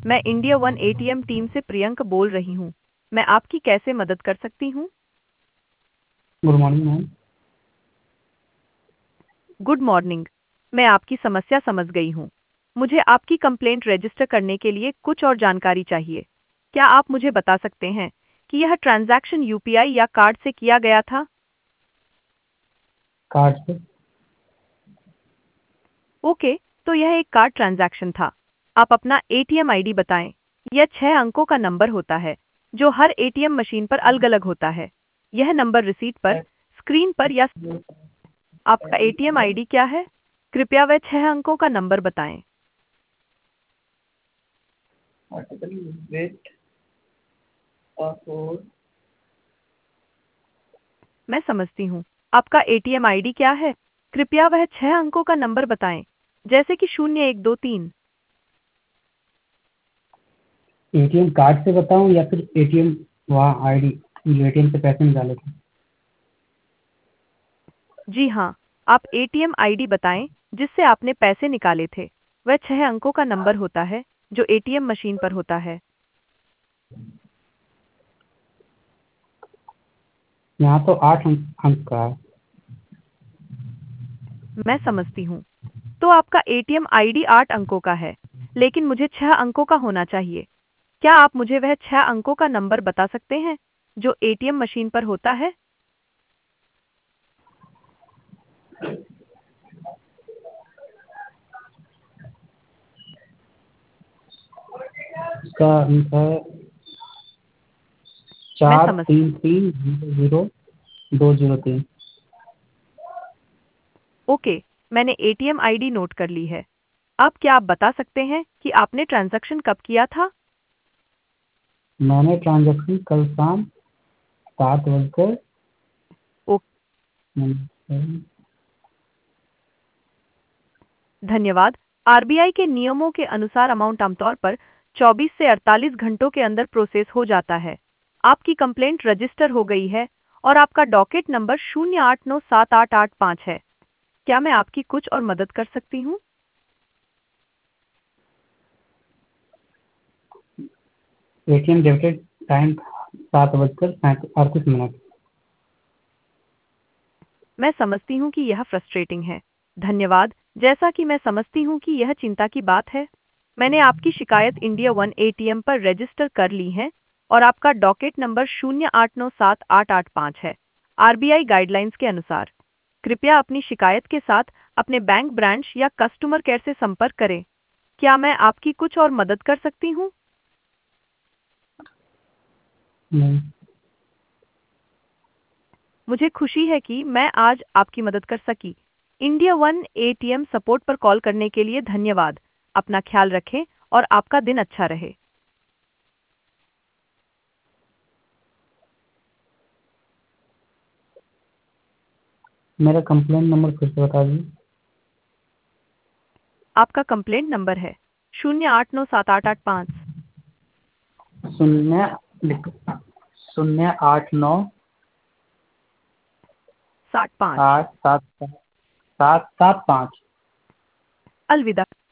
मैं India one ATM team से प्रियंक बोल रही हूँ। मैं आपकी कैसे मदद कर सकती हूँ? Good morning ma'am. Good morning. मैं आपकी समस्या समझ गई हूँ। मुझे आपकी कंप्लेंट रजिस्टर करने के लिए कुछ और जानकारी चाहिए। क्या आप मुझे बता सकते हैं कि यह ट्रांजैक्शन यूपीआई या कार्ड से किया गया था? कार्ड से। ओके, तो यह एक कार्ड ट्रांजैक्शन था। आप अपना एटीएम आईडी बताएं। यह 6 अंकों का नंबर होता है जो हर एटीएम मशीन पर अलग-अलग होता है। यह नंबर रिसीट पर, स्क्रीन पर या आपका एटीएम आईडी क्या है? कृपया वह 6 अंकों का नंबर बताएं। वेट और मैं समझती हूँ। आपका एटीएम आईडी क्या है? कृपया वह 6 अंकों का नंबर बताएं, जैसे कि 0123। एटीएम कार्ड से बताऊं या फिर एटीएम वहाँ आईडी जो एटीएम से पैसे निकाले थे। जी हाँ, आप एटीएम आईडी बताएं जिससे आपने पैसे निकाले थे। वह 6 अंकों का नंबर होता है जो एटीएम मशीन पर होता है। यहाँ तो 8 अंक का है। मैं समझती हूँ। तो आपका एटीएम आईडी 8 अंकों का है, लेकिन मुझे 6 अंकों का होना चाहिए। क्या आप मुझे वह 6 अंकों का नंबर बता सकते हैं जो एटीएम मशीन पर होता है? इसका अंक है मैं चार समझ तीन तीन 0 0 2 0 3। ओके, मैंने एटीएम आईडी नोट कर ली है। अब क्या आप बता सकते हैं कि आपने ट्रांजैक्शन कब किया था? मैंने ट्रांजैक्शन कल शाम 7 बजकर ओ, हम्म, धन्यवाद। आरबीआई के नियमों के अनुसार अमाउंट आमतौर पर 24 से 48 घंटों के अंदर प्रोसेस हो जाता है। आपकी कंप्लेंट रजिस्टर हो गई है और आपका डॉकेट नंबर 08978885 है। क्या मैं आपकी कुछ और मदद कर सकती हूँ? एटीएम डेबिटेड टाइम 7 बजकर 38 मिनट। मैं समझती हूँ कि यह फ्रस्ट्रेटिंग है। धन्यवाद। जैसा कि मैं समझती हूँ कि यह चिंता की बात है, मैंने आपकी शिकायत इंडिया वन एटीएम पर रजिस्टर कर ली है और आपका डॉकेट नंबर 08978885 है। आरबीआई गाइडलाइंस के अनुसार कृपया अपनी शिकायत के साथ अपने बैंक ब्रांच या कस्टमर केयर से संपर्क करें। क्या मैं आपकी कुछ और मदद कर सकती हूँ? नहीं। मुझे खुशी है कि मैं आज आपकी मदद कर सकी। इंडिया वन एटीएम सपोर्ट पर कॉल करने के लिए धन्यवाद। अपना ख्याल रखें और आपका दिन अच्छा रहे। मेरा कंप्लेंट नंबर फिर से बता दीजिए। आपका कंप्लेंट नंबर है 08978885। शून्य 089 65। 8 7 7 7 5। अलविदा।